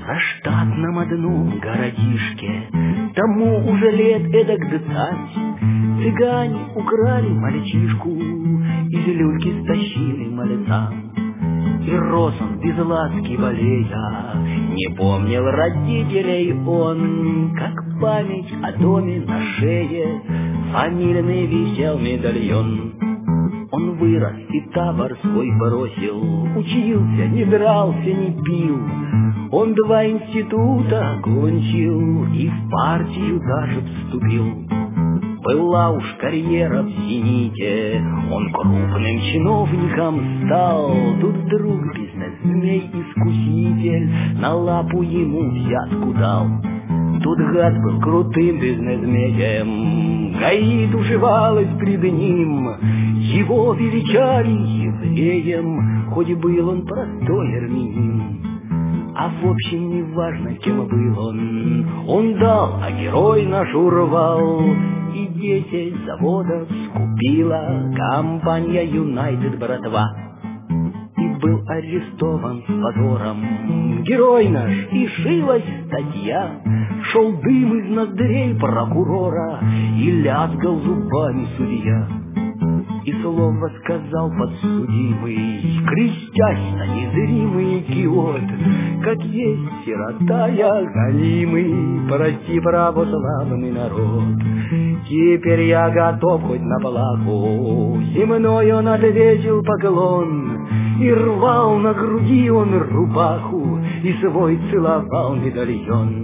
В заштатном одном городишке тому уже лет эдак 20 цыгане украли мальчишку, из люльки стащили мальцам. И рос он без ласки болея, не помнил родителей он, как память о доме на шее фамильный висел медальон. Он вырос и табор свой бросил, учился, не дрался, не пил. Он 2 института окончил и в партию даже вступил. Была уж карьера в зените, он крупным чиновником стал. Тут вдруг бизнес-змей-искуситель на лапу ему взятку дал. Тут гад был крутым бизнесменом, ГАИ уживалась пред ним. Его величали евреем, хоть был он простой армянин. А в общем не важно, кем был он дал, а герой наш урвал. И 10 заводов скупила компания Юнайтед, братва. И был арестован с позором герой наш, и шилась статья. Шел дым из ноздрей прокурора, и лязгал зубами судья. И слово сказал подсудимый, крестясь на незримый киот: как есть сирота я гонимый, прости, православный народ. Теперь я готов хоть на плаху, земной он ответил поклон. И рвал на груди он рубаху, и свой целовал медальон.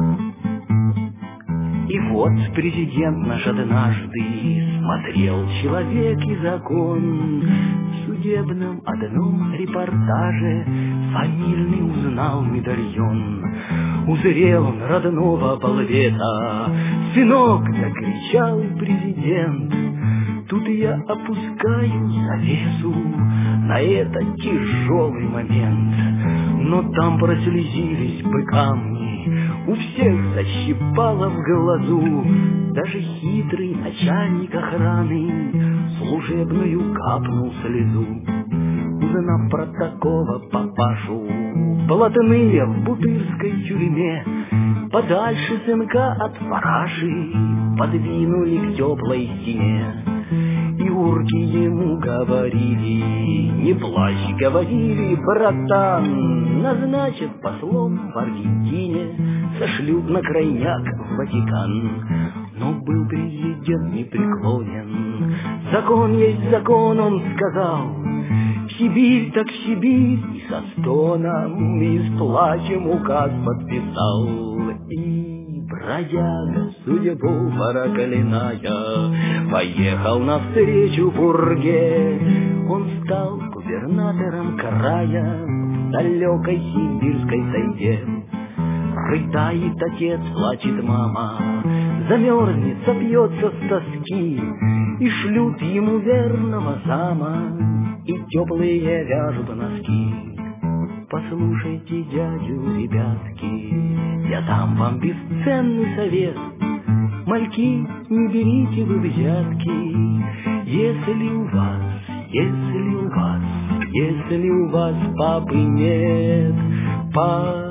И вот президент наш однажды смотрел «Человек и закон». В судебном одном репортаже фамильный узнал медальон. Узрел он родного балбета. «Сынок!» — закричал президент. Тут я опускаю завесу на этот тяжелый момент. Но там прослезились бы камни, у всех защипало в глазу. Даже хитрый начальник охраны служебную капнул слезу. Узнав про такого папашу, блатные в бутырской тюрьме подальше сынка от параши подвинули к теплой стене. И урки ему говорили: не плачь, говорили, братан, назначив послом в Аргентине, сошлют на крайняк в Ватикан. Но был президент непреклонен. Закон есть закон, он сказал. В Сибирь так в Сибирь, и со стоном, и с плачем указ подписал. И бродяга, судьбу проклиная, поехал навстречу пурге. Он стал губернатором края в далекой сибирской тайге. Рыдает отец, плачет мама, замерзнет, сопьется с тоски, и шлют ему верного зама, и теплые вяжут носки. Послушайте дядю, ребятки, я дам вам бесценный совет. Мальки, не берите вы взятки, если у вас папы нет.